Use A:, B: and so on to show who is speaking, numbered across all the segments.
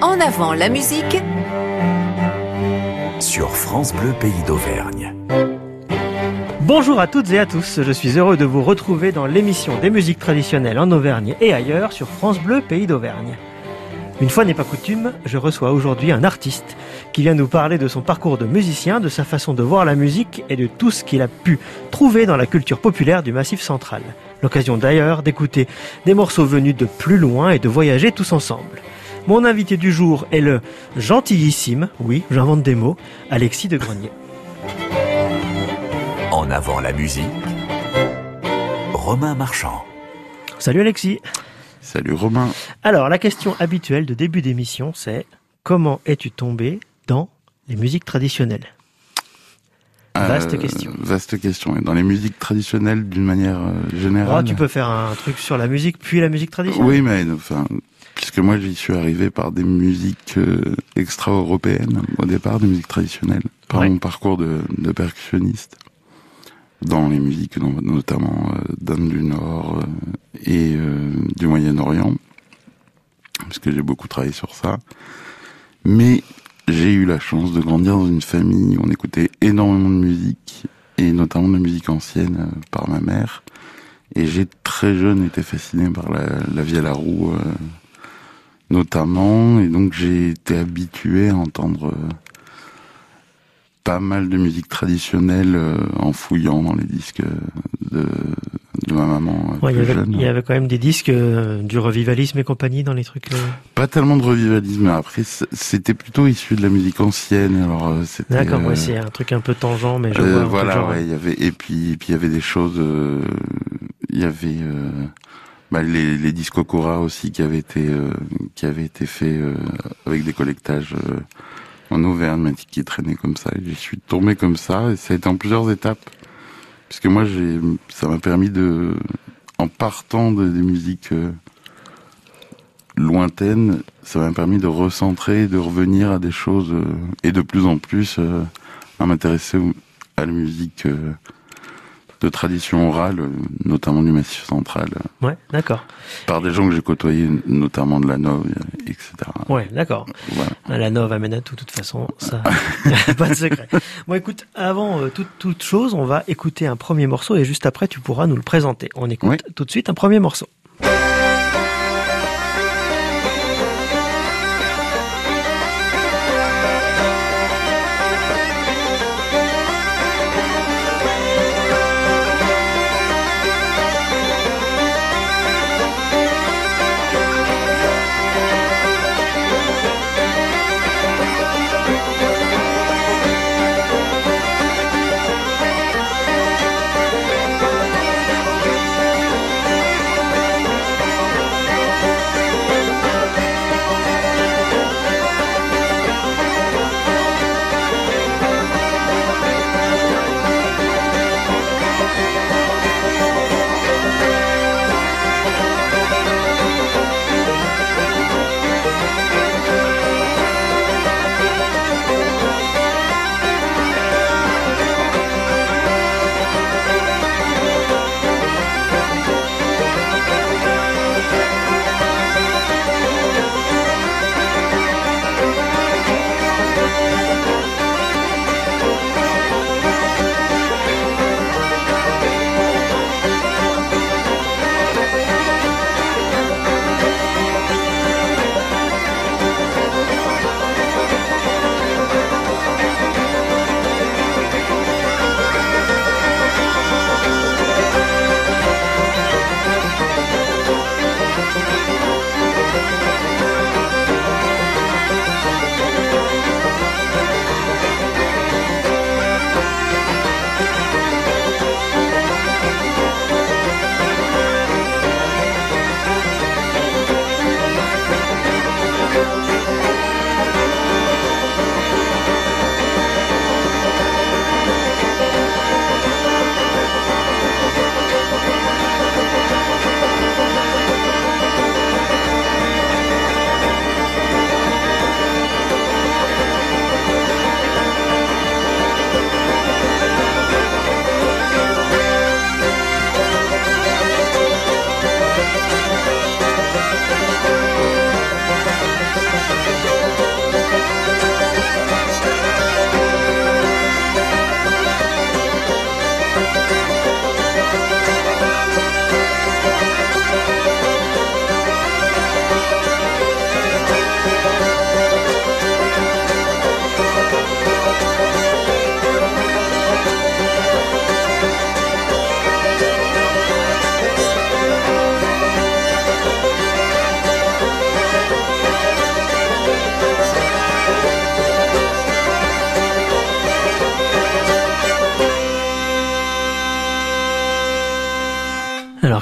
A: En avant la musique
B: sur France Bleu Pays d'Auvergne.
C: Bonjour à toutes et à tous, je suis heureux de vous retrouver dans l'émission des musiques traditionnelles en Auvergne et ailleurs sur France Bleu Pays d'Auvergne. Une fois n'est pas coutume, je reçois aujourd'hui un artiste qui vient nous parler de son parcours de musicien, de sa façon de voir la musique et de tout ce qu'il a pu trouver dans la culture populaire du Massif central. L'occasion d'ailleurs d'écouter des morceaux venus de plus loin et de voyager tous ensemble. Mon invité du jour est le gentillissime, oui, j'invente des mots, Alexis de Grenier.
B: En avant la musique, Romain Marchand.
C: Salut Alexis.
D: Salut Romain.
C: Alors, la question habituelle de début d'émission, c'est comment es-tu tombé dans les musiques traditionnelles ? Vaste question.
D: Vaste question. Et dans les musiques traditionnelles, d'une manière générale...
C: Oh, tu peux faire un truc sur la musique, puis la musique traditionnelle.
D: Oui, mais enfin, puisque moi j'y suis arrivé par des musiques extra-européennes, au départ, des musiques traditionnelles, par mon parcours de percussionniste, dans les musiques notamment d'Inde du Nord et du Moyen-Orient, parce que j'ai beaucoup travaillé sur ça. Mais j'ai eu la chance de grandir dans une famille où on écoutait énormément de musique, et notamment de la musique ancienne par ma mère. Et j'ai très jeune été fasciné par la vie à la roue, notamment, et donc j'ai été habitué à entendre pas mal de musique traditionnelle en fouillant dans les disques de ma maman plus jeune.
C: Il y avait quand même des disques du revivalisme et compagnie dans les trucs.
D: Pas tellement de revivalisme, après c'était plutôt issu de la musique ancienne. Alors c'était.
C: D'accord, ouais, c'est un truc un peu tangent, mais je vois.
D: Voilà, ouais, il y avait et puis il y avait des choses. Il y avait les disques Okura aussi qui avaient été faits avec des collectages. En Auvergne, qui traînait comme ça, et j'y suis tombé comme ça, et ça a été en plusieurs étapes, puisque moi ça m'a permis en partant des musiques lointaines, ça m'a permis de recentrer, de revenir à des choses, et de plus en plus à m'intéresser à la musique de tradition orale, notamment du Massif central.
C: Ouais, d'accord.
D: Par des gens que j'ai côtoyés, notamment de la Nove, etc.
C: Ouais, d'accord. Voilà. La Nove amène à tout, de toute façon, ça, pas de secret. Bon, écoute, avant toute chose, on va écouter un premier morceau et juste après, tu pourras nous le présenter. On écoute tout de suite un premier morceau.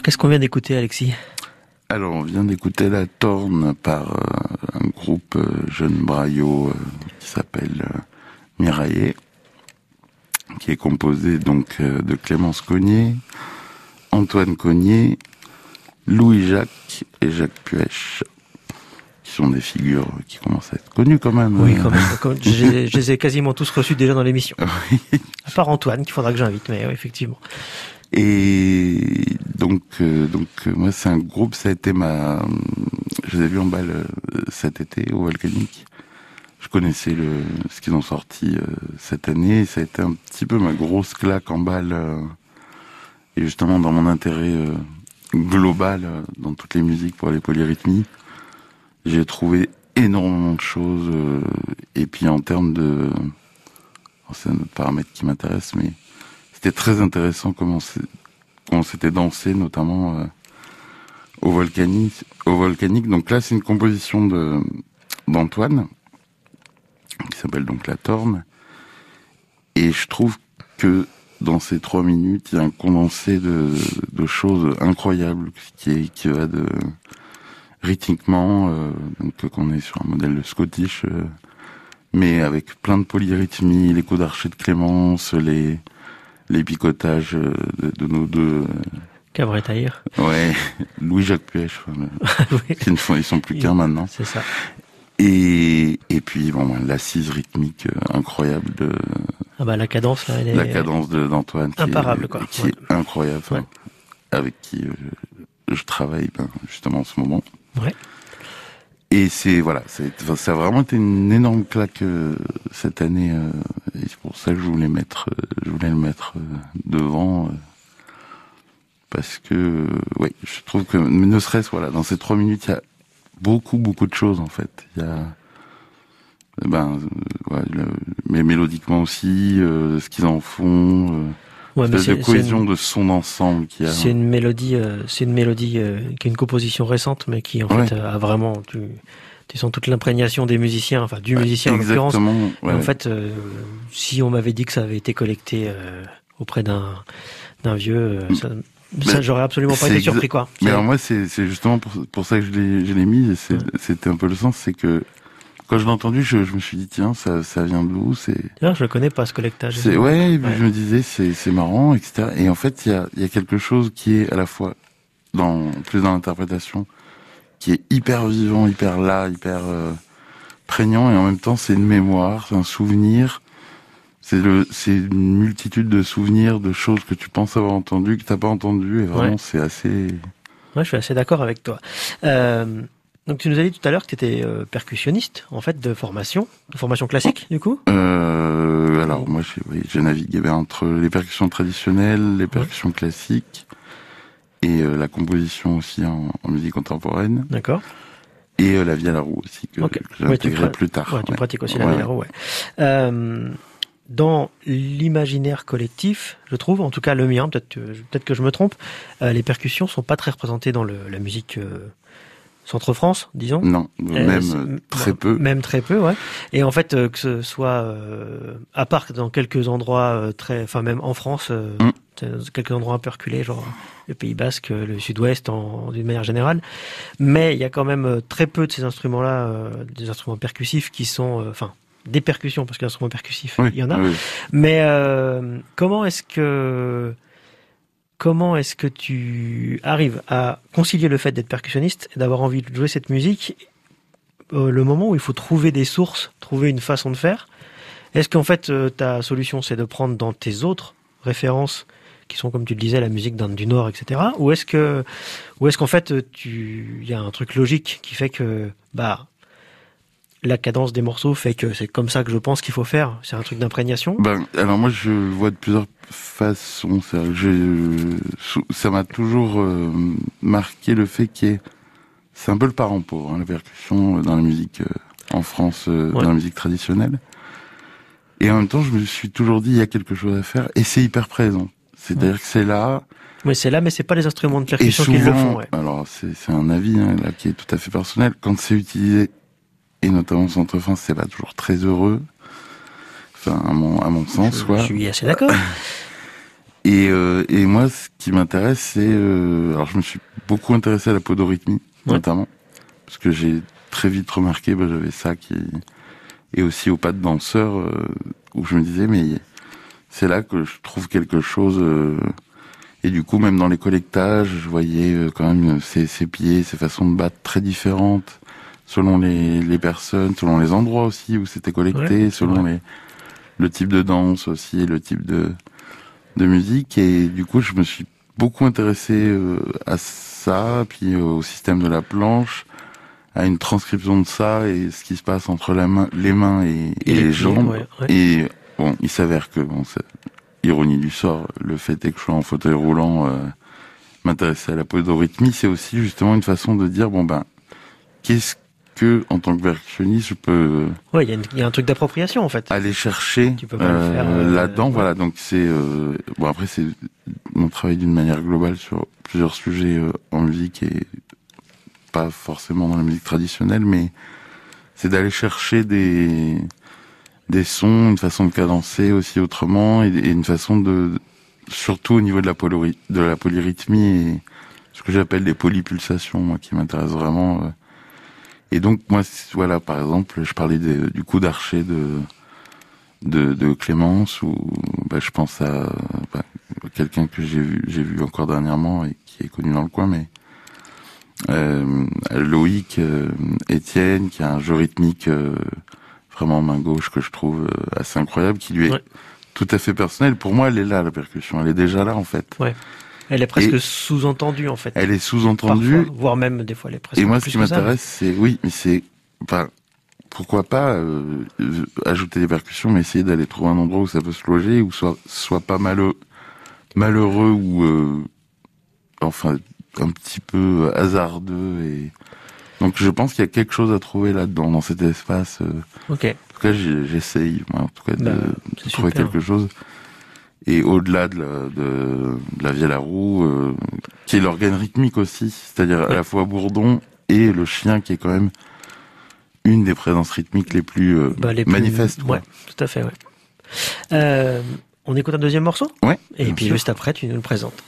C: qu'est-ce qu'on vient d'écouter, Alexis?
D: Alors, on vient d'écouter La Torne par un groupe jeune braillot qui s'appelle Miraillé, qui est composé donc de Clémence Cognier, Antoine Cognier, Louis-Jacques et Jacques Puech, qui sont des figures qui commencent à être connues quand même.
C: Oui, quand même. Je les ai quasiment tous reçus déjà dans l'émission.
D: Oui.
C: À part Antoine, qu'il faudra que j'invite, mais oui, effectivement.
D: Et donc moi, c'est un groupe, ça a été je les ai vus en balle cet été au Volcanique. Je connaissais ce qu'ils ont sorti cette année, et ça a été un petit peu ma grosse claque en balle, et justement dans mon intérêt global dans toutes les musiques pour les polyrythmies, j'ai trouvé énormément de choses, et puis en termes c'est un autre paramètre qui m'intéresse, mais c'était très intéressant comment c'était dansé, notamment au Volcanique. Donc là, c'est une composition d'Antoine, qui s'appelle donc La Torne. Et je trouve que dans ces 3 minutes, il y a un condensé de choses incroyables qui va rythmiquement, donc qu'on est sur un modèle de Scottish, mais avec plein de polyrythmies, les coups d'archet de Clémence, les picotages de nos deux...
C: Cabret-Taïr.
D: Ouais, Louis-Jacques Puech.
C: Oui.
D: Ils sont plus qu'un maintenant.
C: C'est ça.
D: Et puis, l'assise rythmique incroyable
C: la cadence, là, elle est...
D: La cadence d'Antoine.
C: Imparable, quoi.
D: Qui est incroyable.
C: Ouais.
D: Avec qui je travaille, justement, en ce moment.
C: Ouais.
D: Et ça a vraiment été une énorme claque cette année, et c'est pour ça que je voulais le mettre devant, parce que je trouve que ne serait-ce dans ces 3 minutes, il y a beaucoup de choses en fait. Il y a mais mélodiquement aussi, ce qu'ils en font. De cohésion de son ensemble qu'il y a.
C: C'est une mélodie qui est une composition récente, mais qui en fait a vraiment tu sens toute l'imprégnation des musiciens, enfin du musicien en l'occurrence. En fait, si on m'avait dit que ça avait été collecté auprès d'un vieux, j'aurais absolument pas été surpris, quoi.
D: Mais alors moi, c'est justement pour ça que je l'ai mis. Et c'était un peu le sens, c'est que quand je l'ai entendu, je me suis dit tiens, ça vient d'où?
C: D'ailleurs, je le connais pas, ce collectage.
D: Je me disais c'est marrant, etc. Et en fait, il y a quelque chose qui est à la fois plus dans l'interprétation, qui est hyper vivant, hyper prégnant, et en même temps c'est une mémoire, c'est un souvenir. C'est une multitude de souvenirs, de choses que tu penses avoir entendues, que t'as pas entendues, et vraiment c'est assez...
C: Ouais, je suis assez d'accord avec toi. Donc tu nous as dit tout à l'heure que tu étais percussionniste, en fait, de formation classique, du coup.
D: Alors moi, j'ai navigué entre les percussions traditionnelles, les percussions classiques, et la composition aussi en musique contemporaine.
C: D'accord.
D: Et la vie à la roue aussi, que j'ai intégré plus tard.
C: Tu pratiques aussi la vie à la roue, Dans l'imaginaire collectif, je trouve, en tout cas le mien, peut-être que je me trompe, les percussions sont pas très représentées dans la musique Centre-France, disons.
D: Non, même très peu.
C: Même très peu, ouais. Et en fait, que ce soit à part dans quelques endroits même en France, quelques endroits un peu reculés, genre le Pays Basque, le Sud-Ouest, d'une manière générale. Mais il y a quand même très peu de ces instruments-là, des instruments percussifs qui sont, des percussions, parce que l'instrument percussif, il y en a. Oui. Mais comment est-ce que tu arrives à concilier le fait d'être percussionniste et d'avoir envie de jouer cette musique, le moment où il faut trouver des sources, trouver une façon de faire? Est-ce qu'en fait ta solution c'est de prendre dans tes autres références qui sont, comme tu le disais, la musique du Nord, etc. Ou est-ce qu'en fait il y a un truc logique qui fait que la cadence des morceaux fait que c'est comme ça que je pense qu'il faut faire? C'est un truc d'imprégnation?
D: Alors moi je vois de plusieurs façons. Ça m'a toujours marqué le fait c'est un peu le parent pauvre, la percussion dans la musique en France, dans la musique traditionnelle. Et en même temps, je me suis toujours dit il y a quelque chose à faire, et c'est hyper présent. C'est-à-dire que c'est là.
C: Oui, c'est là, mais c'est pas les instruments de percussion qui le font. Ouais.
D: Alors c'est un avis là qui est tout à fait personnel. Quand c'est utilisé, et notamment au Centre-France, c'est pas toujours très heureux. Enfin, à mon sens, quoi.
C: Je suis assez d'accord.
D: Et moi, ce qui m'intéresse, c'est... alors, je me suis beaucoup intéressé à la podorythmie, notamment, parce que j'ai très vite remarqué, j'avais ça qui... Et aussi aux pas de danseur, où je me disais, mais c'est là que je trouve quelque chose... Et du coup, même dans les collectages, je voyais quand même ces pieds, ces façons de battre très différentes, selon les personnes, selon les endroits aussi où c'était collecté, selon le type de danse aussi, le type de musique. Et du coup, je me suis beaucoup intéressé à ça, puis au système de la planche, à une transcription de ça et ce qui se passe entre les mains et les jambes. Et bon, il s'avère que, ironie du sort, le fait est que je sois en fauteuil roulant, m'intéresser à la podorythmie, c'est aussi justement une façon de dire, qu'est-ce que, en tant que percussionniste, je peux...
C: Ouais, il y a un truc d'appropriation, en fait.
D: Aller chercher
C: tu peux pas le faire,
D: là-dedans, voilà. Donc c'est... après, c'est mon travail d'une manière globale sur plusieurs sujets en musique et pas forcément dans la musique traditionnelle, mais c'est d'aller chercher des sons, une façon de cadencer aussi autrement, et une façon de... Surtout au niveau de la polyrythmie et ce que j'appelle des polypulsations, moi, qui m'intéressent vraiment... Et donc moi, voilà, par exemple, je parlais du coup d'archer de Clémence, où je pense à quelqu'un que j'ai vu encore dernièrement et qui est connu dans le coin, mais Loïc Étienne, qui a un jeu rythmique vraiment main gauche que je trouve assez incroyable, qui lui est tout à fait personnel. Pour moi, elle est là, la percussion, elle est déjà là en fait.
C: Ouais. Elle est presque sous-entendue, en fait.
D: Elle est sous-entendue.
C: Parfois, voire même, des fois, elle est presque.
D: Et moi, ce qui m'intéresse, pourquoi pas ajouter des percussions, mais essayer d'aller trouver un endroit où ça peut se loger, où soit pas malheureux ou enfin un petit peu hasardeux. Et donc, je pense qu'il y a quelque chose à trouver là-dedans, dans cet espace.
C: Ok.
D: En tout cas, j'essaye, moi, en tout cas, de trouver quelque chose. Et au-delà de la vielle à roue, qui est l'organe rythmique aussi, c'est-à-dire à la fois bourdon et le chien, qui est quand même une des présences rythmiques les plus manifestes.
C: Ouais, tout à fait, on écoute un deuxième morceau ?
D: Ouais.
C: Et puis juste après, tu nous le présentes.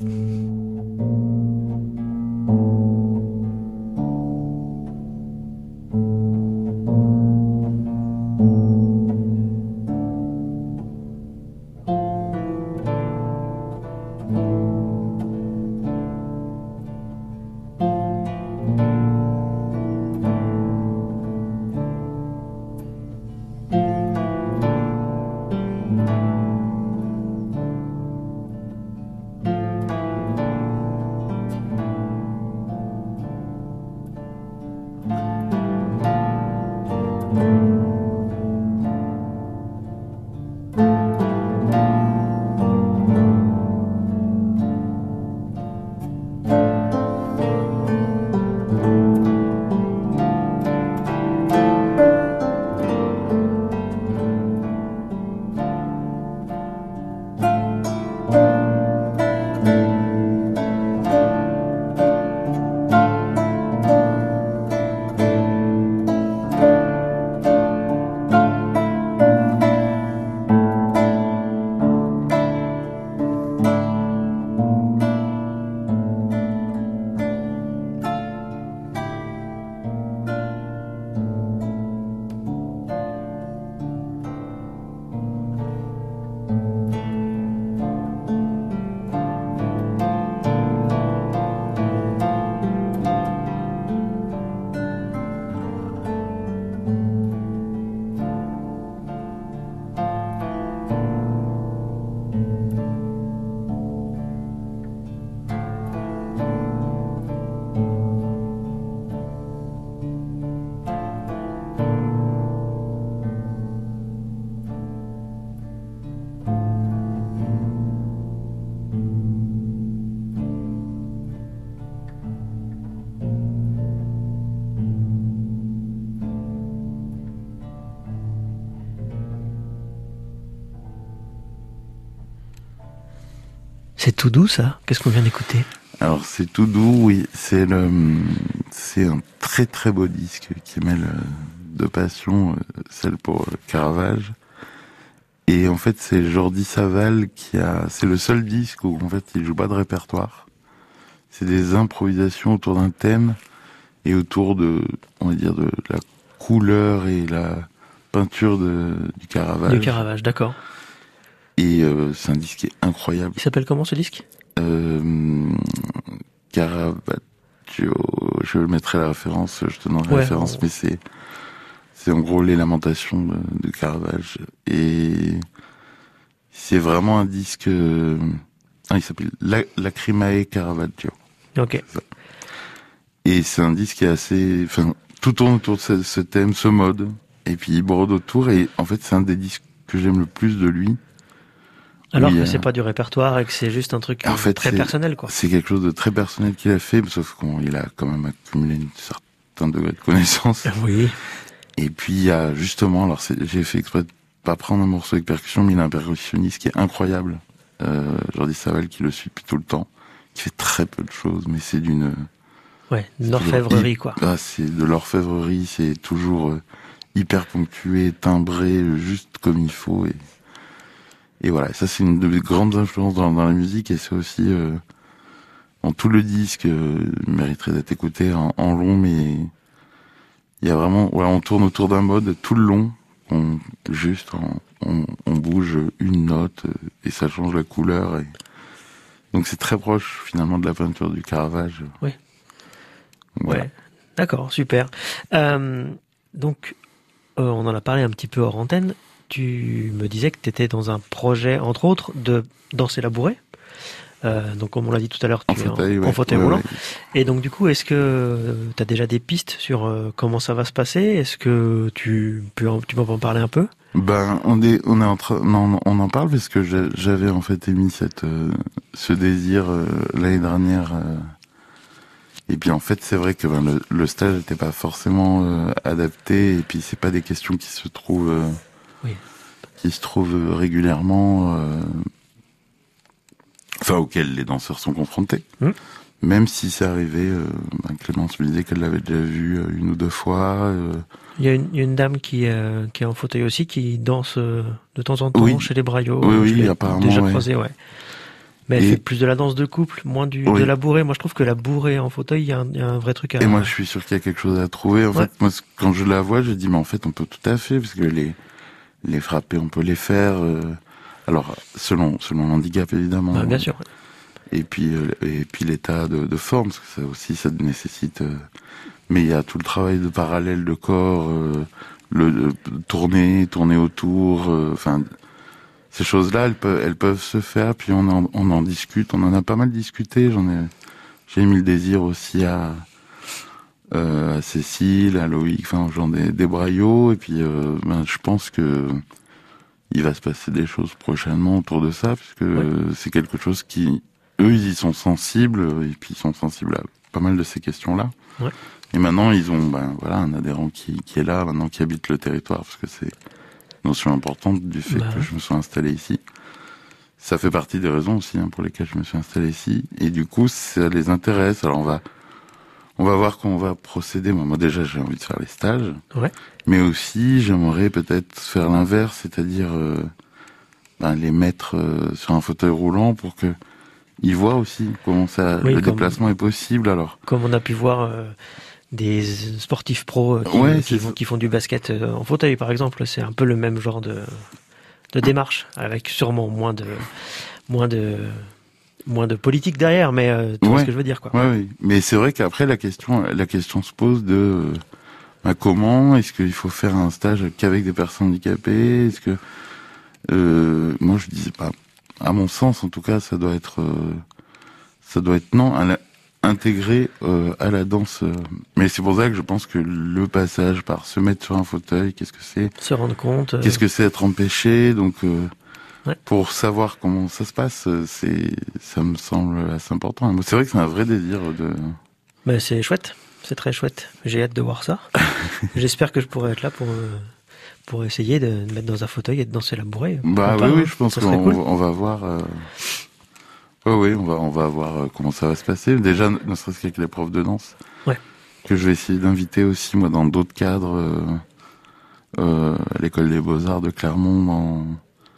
C: C'est tout doux, ça ? Qu'est-ce qu'on vient d'écouter ?
D: Alors, c'est tout doux, oui. C'est un très très beau disque qui mêle deux passions, celle pour Caravage Et en fait, c'est Jordi Savall c'est le seul disque où en fait il joue pas de répertoire. C'est des improvisations autour d'un thème et autour on va dire, de la couleur et la peinture du Caravage.
C: Du Caravage, d'accord.
D: Et c'est un disque qui est incroyable.
C: Il s'appelle comment ce disque ?
D: Caravaggio, je mettrai la référence, je te donnerai la référence, mais c'est en gros les Lamentations de Caravage. Et c'est vraiment un disque, il s'appelle Lacrimae Caravaggio.
C: Ok.
D: Et c'est un disque qui est assez, tout tourne autour de ce thème, ce mode, et puis il brode autour, et en fait c'est un des disques que j'aime le plus de lui.
C: Alors que c'est pas du répertoire et que c'est juste un truc très personnel, quoi.
D: C'est quelque chose de très personnel qu'il a fait, sauf qu'il a quand même accumulé un certain degré de connaissance.
C: Oui.
D: Et puis il y a justement, alors j'ai fait exprès de pas prendre un morceau avec percussion, mais il a un percussionniste qui est incroyable, Jordi Savall, qui le suit depuis tout le temps, qui fait très peu de choses, mais c'est d'une
C: orfèvrerie, quoi.
D: C'est de l'orfèvrerie, c'est toujours hyper ponctué, timbré, juste comme il faut, et voilà, ça c'est une de mes grandes influences dans la musique, et c'est aussi en tout le disque mériterait d'être écouté en long, mais il y a vraiment, on tourne autour d'un mode tout le long, on bouge une note et ça change la couleur, et donc c'est très proche finalement de la peinture du Caravage.
C: Oui. Voilà. Ouais, d'accord, super. Donc on en a parlé un petit peu hors antenne. Tu me disais que tu étais dans un projet, entre autres, de danser labouré. Donc, comme on l'a dit tout à l'heure, tu es en fauteuil roulant. Ouais. Et donc, du coup, est-ce que tu as déjà des pistes sur comment ça va se passer ? Est-ce que tu peux en parler un peu ?
D: Ben, on en parle parce que j'avais en fait émis ce désir l'année dernière. Et puis en fait, c'est vrai que le stage n'était pas forcément adapté. Et puis c'est pas des questions qui se trouvent. Qui se trouvent régulièrement, auxquelles les danseurs sont confrontés. Même si c'est arrivé, Clémence me disait qu'elle l'avait déjà vu une ou deux fois.
C: Il y a une dame qui est en fauteuil aussi, qui danse de temps en temps chez les Braillots.
D: Oui, apparemment.
C: Déjà croisé, ouais. Mais elle fait plus de la danse de couple, moins de la bourrée. Moi, je trouve que la bourrée en fauteuil, il y a un vrai truc à...
D: Et moi, je suis sûr qu'il y a quelque chose à trouver. En fait, moi, quand je la vois, je dis, mais en fait, on peut tout à fait, parce que les frapper, on peut les faire. Alors, selon l'handicap, évidemment.
C: Bah, bien sûr.
D: Et puis l'état de forme, parce que ça aussi, ça nécessite... mais il y a tout le travail de parallèle de corps, tourner autour, ces choses-là, elles peuvent se faire, puis on en discute, on en a pas mal discuté, j'ai mis le désir aussi à Cécile, à Loïc, aux gens des Braillots, et puis je pense que il va se passer des choses prochainement autour de ça, puisque c'est quelque chose qui, eux, ils y sont sensibles, et puis ils sont sensibles à pas mal de ces questions-là.
C: Ouais.
D: Et maintenant, ils ont un adhérent qui est là, maintenant qui habite le territoire, parce que c'est une notion importante du fait que je me sois installé ici. Ça fait partie des raisons aussi pour lesquelles je me suis installé ici, et du coup, ça les intéresse. Alors on va voir comment on va procéder. Moi déjà, j'ai envie de faire les stages.
C: Ouais.
D: Mais aussi, j'aimerais peut-être faire l'inverse, c'est-à-dire les mettre sur un fauteuil roulant pour que ils voient aussi comment le déplacement est possible. Alors,
C: comme on a pu voir des sportifs pros qui font du basket en fauteuil, par exemple, c'est un peu le même genre de démarche, avec sûrement moins de politique derrière, mais tu vois ce que je veux dire, quoi.
D: Oui. Mais c'est vrai qu'après la question se pose de comment est-ce qu'il faut faire un stage qu'avec des personnes handicapées ? Est-ce que moi je disais pas, à mon sens en tout cas, ça doit être intégré à la danse. Mais c'est pour ça que je pense que le passage par se mettre sur un fauteuil, qu'est-ce que c'est ?
C: Se rendre compte.
D: Qu'est-ce que c'est être empêché ? Donc pour savoir comment ça se passe, ça me semble assez important. C'est vrai que c'est un vrai désir de...
C: Mais c'est chouette, c'est très chouette. J'ai hâte de voir ça. J'espère que je pourrai être là pour essayer de me mettre dans un fauteuil et de danser la bourrée.
D: Oui, je pense qu'on va voir... on va voir comment ça va se passer. Déjà, ne serait-ce qu'avec les profs de danse.
C: Ouais.
D: Que je vais essayer d'inviter aussi, moi, dans d'autres cadres, à l'école des Beaux-Arts de Clermont,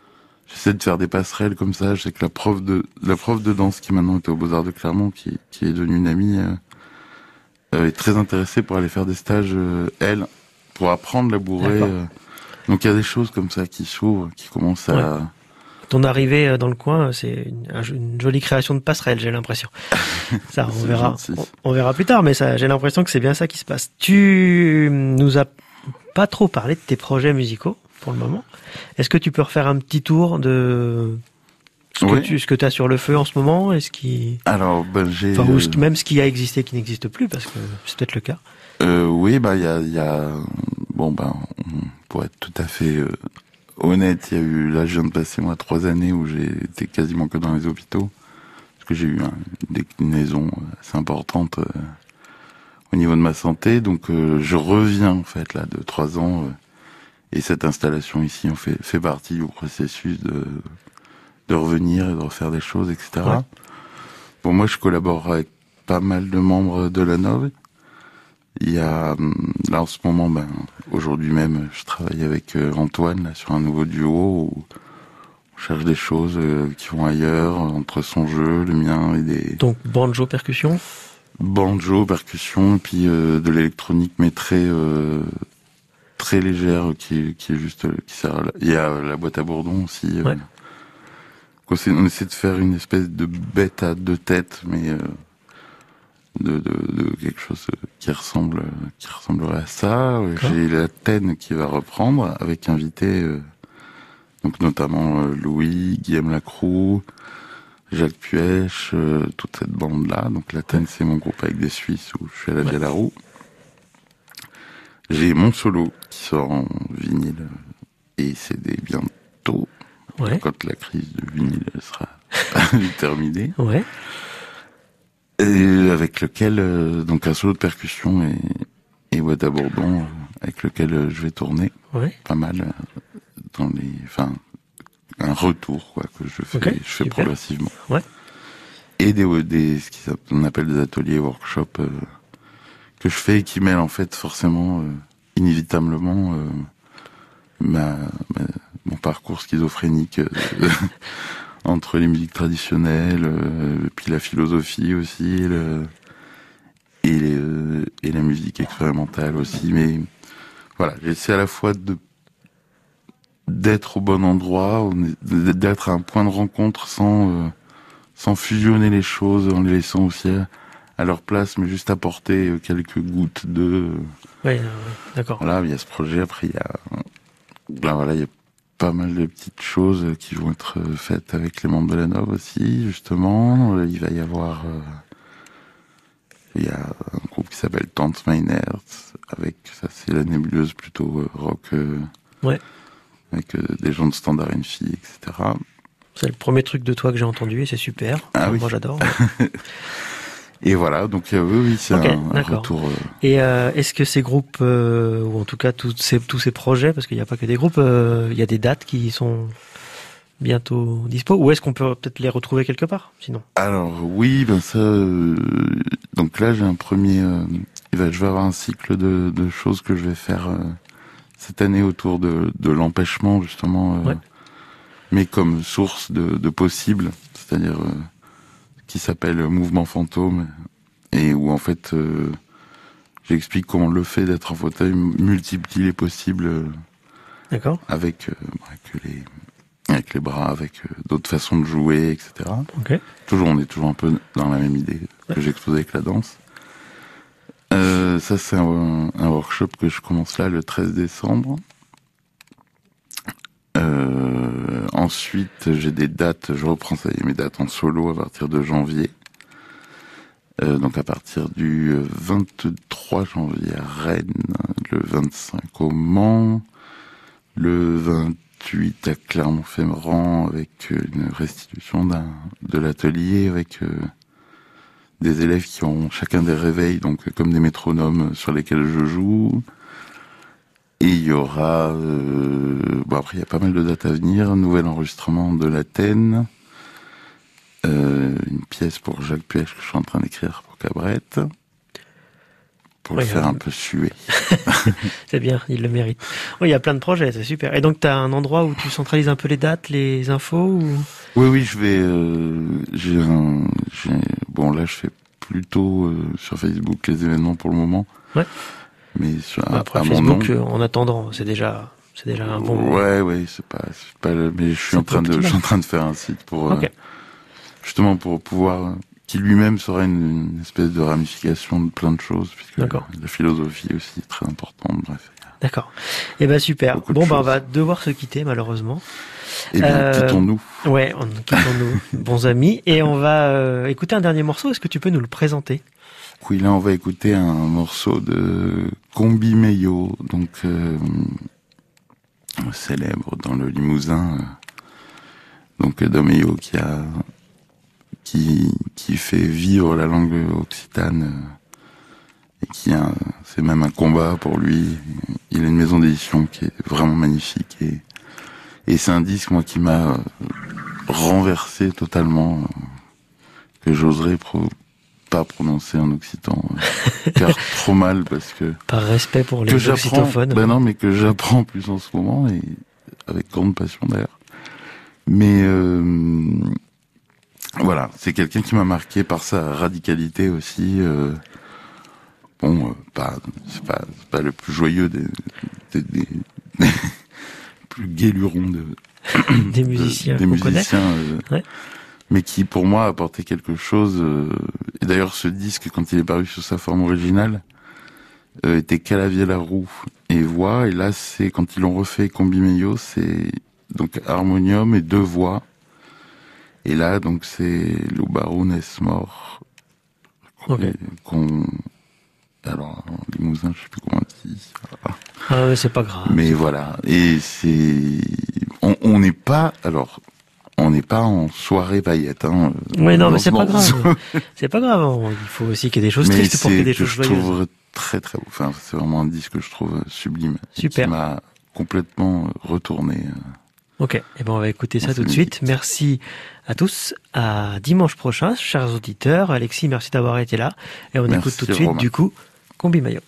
D: j'essaie de faire des passerelles comme ça. Je sais que la prof de danse qui maintenant était au Beaux-Arts de Clermont, qui est devenue une amie, est très intéressée pour aller faire des stages, elle, pour apprendre la bourrée. Donc il y a des choses comme ça qui s'ouvrent, qui commencent à...
C: Ton arrivée dans le coin, c'est une jolie création de passerelle, j'ai l'impression. Ça, on verra plus tard, mais ça, j'ai l'impression que c'est bien ça qui se passe. Tu nous as pas trop parlé de tes projets musicaux pour le moment. Est-ce que tu peux refaire un petit tour de ce que tu as sur le feu en ce moment, et ce qui...
D: Alors, j'ai...
C: Enfin, ou même ce qui a existé qui n'existe plus, parce que c'est peut-être le cas.
D: Oui, il y a... Bon, pour être tout à fait honnête, il y a eu... Là, je viens de passer, 3 années où j'ai été quasiment que dans les hôpitaux. Parce que j'ai eu une déclinaison assez importante au niveau de ma santé. Donc, je reviens, en fait, là, de 3 ans. Et cette installation ici, fait partie du processus de revenir et de refaire des choses, etc. Ouais. Bon, moi, je collabore avec pas mal de membres de la Nove. Il y a, là, en ce moment, aujourd'hui même, je travaille avec Antoine, là, sur un nouveau duo où on cherche des choses qui vont ailleurs, entre son jeu, le mien et des...
C: Donc, banjo, percussion?
D: Banjo, percussion, et puis de l'électronique, mais très légère, qui est juste, qui sert il y a la boîte à bourdon aussi,
C: ouais.
D: On essaie de faire une espèce de bête à 2 têtes, mais de quelque chose qui ressemblerait à ça. J'ai la Taine qui va reprendre avec invités, donc notamment Louis, Guillaume Lacroux, Jacques Puech, toute cette bande-là. Donc la Taine, c'est mon groupe avec des Suisses où je suis à la Vielle à Roux. J'ai mon solo qui sort en vinyle et CD bientôt. Ouais. Quand la crise de vinyle sera terminée.
C: Ouais.
D: Et avec lequel, donc un solo de percussion et boîte à bourdon, avec lequel je vais tourner.
C: Ouais.
D: Pas mal un retour, quoi, que je fais progressivement.
C: Ouais.
D: Et ce qu'on appelle des ateliers, workshops, que je fais et qui mêlent en fait forcément, inévitablement, mon parcours schizophrénique entre les musiques traditionnelles, puis la philosophie aussi, et la musique expérimentale aussi. Mais voilà, j'essaie à la fois d'être au bon endroit, d'être à un point de rencontre sans fusionner les choses, en les laissant aussi à leur place, mais juste apporter quelques gouttes de...
C: Oui, d'accord.
D: Voilà, il y a ce projet, après il y a pas mal de petites choses qui vont être faites avec les membres de la Nove aussi, justement. Il va y avoir... il y a un groupe qui s'appelle Tante Meinherz, avec, ça c'est la nébuleuse plutôt rock, avec des gens de Standard N.F., etc.
C: C'est le premier truc de toi que j'ai entendu et c'est super.
D: Ah, oui.
C: Moi j'adore.
D: Et voilà, donc oui, c'est un retour.
C: Et est-ce que ces groupes, ou en tout cas tous ces projets, parce qu'il n'y a pas que des groupes, il y a des dates qui sont bientôt dispo, ou est-ce qu'on peut peut-être les retrouver quelque part, sinon? Alors
D: oui, donc là j'ai un premier, je vais avoir un cycle de choses que je vais faire cette année autour de l'empêchement justement, mais comme source de possible, c'est-à-dire qui s'appelle Mouvement Fantôme, et où en fait j'explique comment le fait d'être en fauteuil multiplie les possibles.
C: D'accord.
D: Avec les bras, avec d'autres façons de jouer, etc.
C: Okay.
D: On est toujours un peu dans la même idée que j'exposais avec la danse. Ça c'est un workshop que je commence là le 13 décembre. Ensuite, j'ai des dates, je reprends mes dates en solo à partir de janvier. Donc à partir du 23 janvier à Rennes, le 25 au Mans, le 28 à Clermont-Ferrand avec une restitution de l'atelier avec des élèves qui ont chacun des réveils, donc comme des métronomes sur lesquels je joue. Et il y aura, après il y a pas mal de dates à venir, un nouvel enregistrement de l'Athènes, une pièce pour Jacques Puech que je suis en train d'écrire pour Cabrette, pour le faire un peu suer.
C: C'est bien, il le mérite. Oui, il y a plein de projets, c'est super. Et donc, tu as un endroit où tu centralises un peu les dates, les infos ou...
D: Oui, je vais. Bon, là, je fais plutôt sur Facebook les événements pour le moment.
C: Ouais.
D: Mais
C: après
D: à
C: Facebook,
D: mon nom.
C: en attendant, c'est déjà un bon.
D: Ouais, c'est pas. Mais je suis en train de faire un site pour justement pour pouvoir qui lui-même sera une espèce de ramification de plein de choses, puisque la philosophie aussi est très importante. Bref.
C: D'accord. Eh ben super. Bon, on va devoir se quitter malheureusement.
D: Eh bien, quittons-nous.
C: Ouais, quittons-nous, bons amis. Et on va écouter un dernier morceau. Est-ce que tu peux nous le présenter?
D: Oui, là, on va écouter un morceau de Combi Meyo, donc célèbre dans le Limousin, donc Domeyo qui fait vivre la langue occitane et c'est même un combat pour lui. Il a une maison d'édition qui est vraiment magnifique et c'est un disque moi qui m'a renversé totalement, que j'oserais pas prononcer en occitan, car trop mal parce que
C: par respect pour les occitophones.
D: Ben non, mais que j'apprends plus en ce moment et avec grande passion d'ailleurs. Mais voilà, c'est quelqu'un qui m'a marqué par sa radicalité aussi. C'est pas le plus joyeux des plus gai lurons
C: des musiciens,
D: ouais. Mais qui pour moi a apporté quelque chose. Et d'ailleurs, ce disque, quand il est paru sous sa forme originale, était clavier la roue et voix. Et là, c'est quand ils l'ont refait Combi Meyo, c'est donc harmonium et 2 voix. Et là, donc, c'est le Baroun est mort.
C: Okay.
D: Alors, en Limousin, je sais plus comment on dit.
C: Ah ouais, c'est pas grave.
D: Mais voilà. Et on n'est pas en soirée paillette, hein.
C: Oui, non, mais c'est pas grave. C'est pas grave. Il faut aussi qu'il y ait des choses tristes pour qu'il y ait des choses joyeuses.
D: Je trouve très, très beau. Enfin, c'est vraiment un disque que je trouve sublime.
C: Super.
D: Qui m'a complètement retourné.
C: Ok, et ben on va écouter ça tout de suite. Merci à tous. À dimanche prochain, chers auditeurs. Alexis, merci d'avoir été là. Et on écoute tout de suite, du coup, Combi Meyo.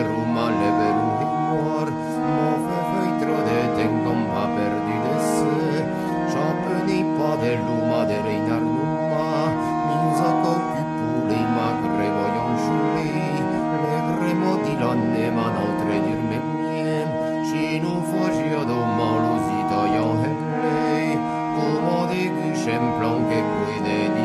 A: Perdu de luma de reinar numa, minzako kupulei magrevoion julei, legremo di lanne manotre dirmemien, sinu fogio do maluzito jon hemlei, como de gushem planque puide di